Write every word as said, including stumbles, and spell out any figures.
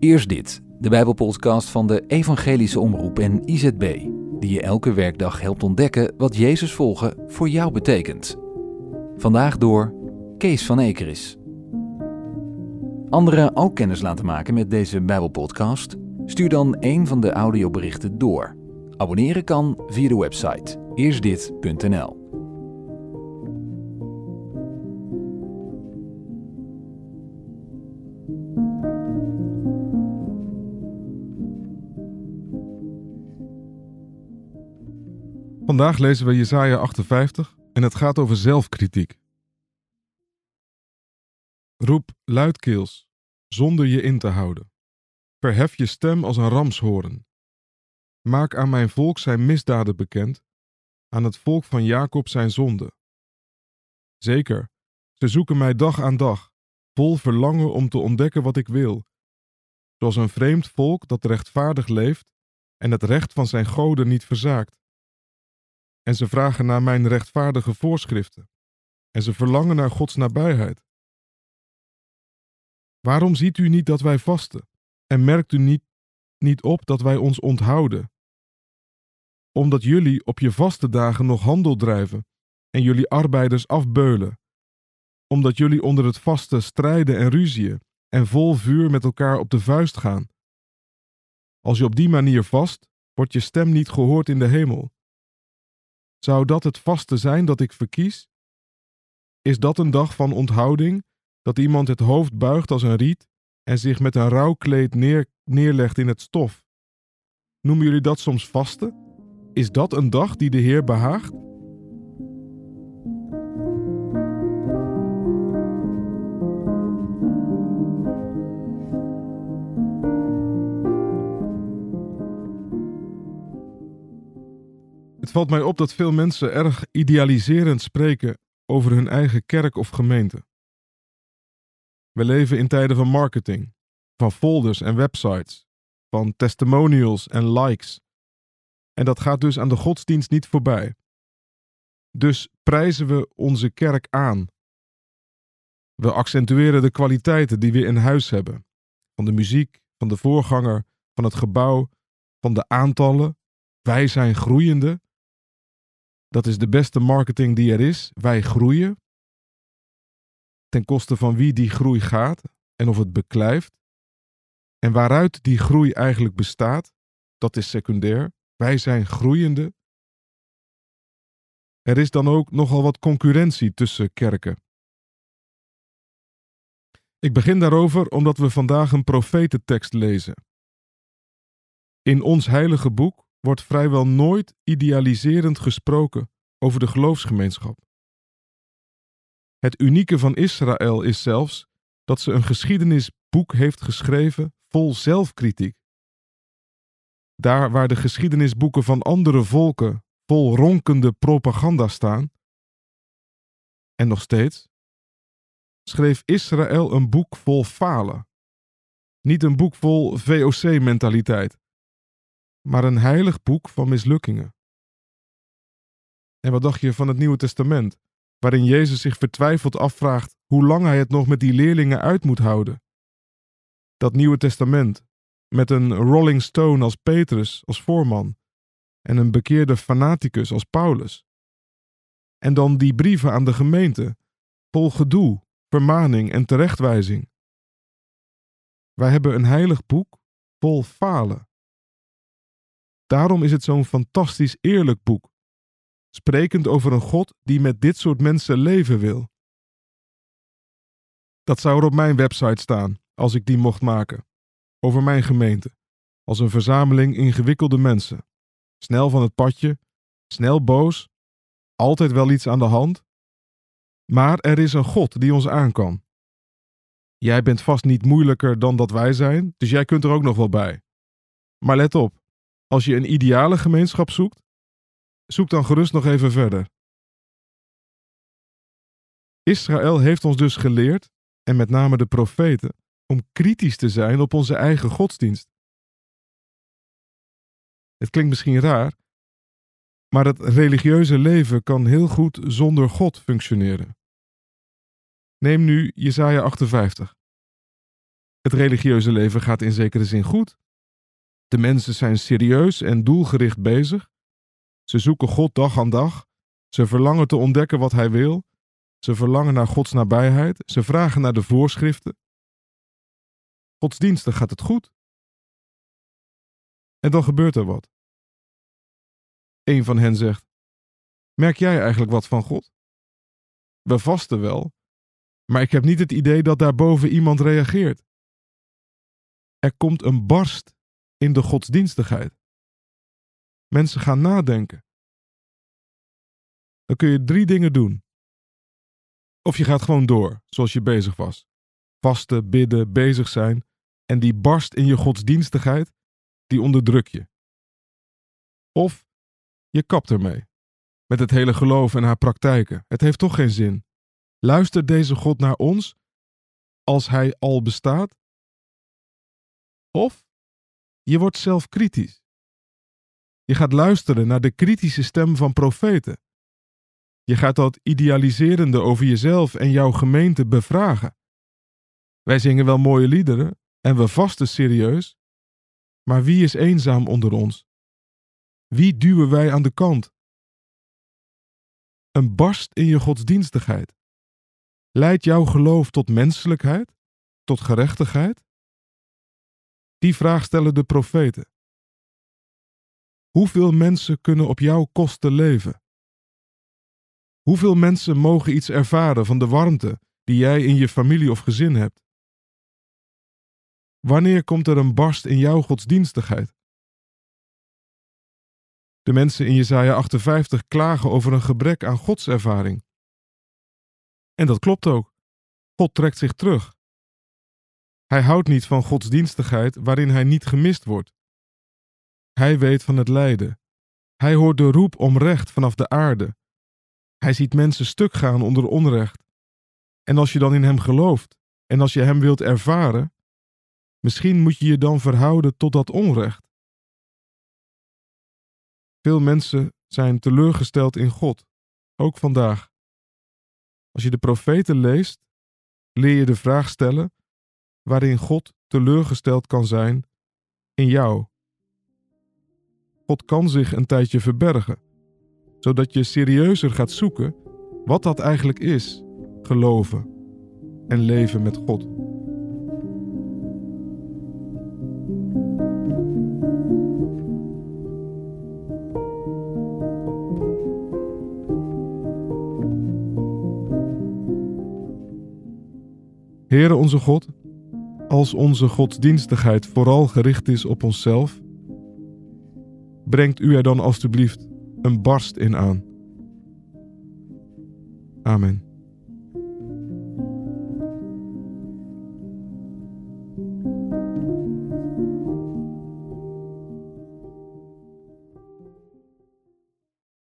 Eerst dit, de Bijbelpodcast van de Evangelische Omroep en I Z B, die je elke werkdag helpt ontdekken wat Jezus volgen voor jou betekent. Vandaag door Kees van Ekeris. Anderen ook kennis laten maken met deze Bijbelpodcast? Stuur dan een van de audioberichten door. Abonneren kan via de website eerstdit punt n l. Vandaag lezen we Jesaja achtenvijftig en het gaat over zelfkritiek. Roep luidkeels, zonder je in te houden. Verhef je stem als een ramshoorn. Maak aan mijn volk zijn misdaden bekend, aan het volk van Jacob zijn zonde. Zeker, ze zoeken mij dag aan dag, vol verlangen om te ontdekken wat ik wil. Zoals een vreemd volk dat rechtvaardig leeft en het recht van zijn goden niet verzaakt. En ze vragen naar mijn rechtvaardige voorschriften. En ze verlangen naar Gods nabijheid. Waarom ziet u niet dat wij vasten? En merkt u niet, niet op dat wij ons onthouden? Omdat jullie op je vaste dagen nog handel drijven en jullie arbeiders afbeulen. Omdat jullie onder het vasten strijden en ruzieën en vol vuur met elkaar op de vuist gaan. Als je op die manier vast, wordt je stem niet gehoord in de hemel. Zou dat het vasten zijn dat ik verkies? Is dat een dag van onthouding, dat iemand het hoofd buigt als een riet en zich met een rouwkleed neer, neerlegt in het stof? Noemen jullie dat soms vasten? Is dat een dag die de Heer behaagt? Het valt mij op dat veel mensen erg idealiserend spreken over hun eigen kerk of gemeente. We leven in tijden van marketing, van folders en websites, van testimonials en likes. En dat gaat dus aan de godsdienst niet voorbij. Dus prijzen we onze kerk aan. We accentueren de kwaliteiten die we in huis hebben. Van de muziek, van de voorganger, van het gebouw, van de aantallen. Wij zijn groeiende. Dat is de beste marketing die er is. Wij groeien. Ten koste van wie die groei gaat en of het beklijft. En waaruit die groei eigenlijk bestaat, dat is secundair. Wij zijn groeiende. Er is dan ook nogal wat concurrentie tussen kerken. Ik begin daarover omdat we vandaag een profetentekst lezen. In ons heilige boek wordt vrijwel nooit idealiserend gesproken over de geloofsgemeenschap. Het unieke van Israël is zelfs dat ze een geschiedenisboek heeft geschreven vol zelfkritiek. Daar waar de geschiedenisboeken van andere volken vol ronkende propaganda staan, en nog steeds, schreef Israël een boek vol falen. Niet een boek vol V O C-mentaliteit, maar een heilig boek van mislukkingen. En wat dacht je van het Nieuwe Testament, waarin Jezus zich vertwijfeld afvraagt hoe lang hij het nog met die leerlingen uit moet houden? Dat Nieuwe Testament, met een Rolling Stone als Petrus als voorman en een bekeerde fanaticus als Paulus. En dan die brieven aan de gemeente, vol gedoe, vermaning en terechtwijzing. Wij hebben een heilig boek vol falen. Daarom is het zo'n fantastisch eerlijk boek, sprekend over een God die met dit soort mensen leven wil. Dat zou er op mijn website staan, als ik die mocht maken, over mijn gemeente, als een verzameling ingewikkelde mensen. Snel van het padje, snel boos, altijd wel iets aan de hand. Maar er is een God die ons aan kan. Jij bent vast niet moeilijker dan dat wij zijn, dus jij kunt er ook nog wel bij. Maar let op. Als je een ideale gemeenschap zoekt, zoek dan gerust nog even verder. Israël heeft ons dus geleerd, en met name de profeten, om kritisch te zijn op onze eigen godsdienst. Het klinkt misschien raar, maar het religieuze leven kan heel goed zonder God functioneren. Neem nu Jesaja achtenvijftig. Het religieuze leven gaat in zekere zin goed. De mensen zijn serieus en doelgericht bezig. Ze zoeken God dag aan dag. Ze verlangen te ontdekken wat Hij wil. Ze verlangen naar Gods nabijheid. Ze vragen naar de voorschriften. Godsdienstig gaat het goed. En dan gebeurt er wat. Een van hen zegt: merk jij eigenlijk wat van God? We vasten wel, maar ik heb niet het idee dat daarboven iemand reageert. Er komt een barst in de godsdienstigheid. Mensen gaan nadenken. Dan kun je drie dingen doen. Of je gaat gewoon door, zoals je bezig was. Vasten, bidden, bezig zijn. En die barst in je godsdienstigheid, die onderdruk je. Of je kapt ermee. Met het hele geloof en haar praktijken. Het heeft toch geen zin. Luistert deze God naar ons als Hij al bestaat? Of je wordt zelf kritisch. Je gaat luisteren naar de kritische stem van profeten. Je gaat dat idealiserende over jezelf en jouw gemeente bevragen. Wij zingen wel mooie liederen en we vasten serieus, maar wie is eenzaam onder ons? Wie duwen wij aan de kant? Een barst in je godsdienstigheid. Leidt jouw geloof tot menselijkheid? Tot gerechtigheid? Die vraag stellen de profeten. Hoeveel mensen kunnen op jouw kosten leven? Hoeveel mensen mogen iets ervaren van de warmte die jij in je familie of gezin hebt? Wanneer komt er een barst in jouw godsdienstigheid? De mensen in Jesaja achtenvijftig klagen over een gebrek aan godservaring. En dat klopt ook. God trekt zich terug. Hij houdt niet van godsdienstigheid waarin hij niet gemist wordt. Hij weet van het lijden. Hij hoort de roep om recht vanaf de aarde. Hij ziet mensen stuk gaan onder onrecht. En als je dan in hem gelooft en als je hem wilt ervaren, misschien moet je je dan verhouden tot dat onrecht. Veel mensen zijn teleurgesteld in God, ook vandaag. Als je de profeten leest, leer je de vraag stellen waarin God teleurgesteld kan zijn in jou. God kan zich een tijdje verbergen, zodat je serieuzer gaat zoeken wat dat eigenlijk is, geloven en leven met God. Heere onze God, als onze godsdienstigheid vooral gericht is op onszelf, brengt u er dan alstublieft een barst in aan. Amen.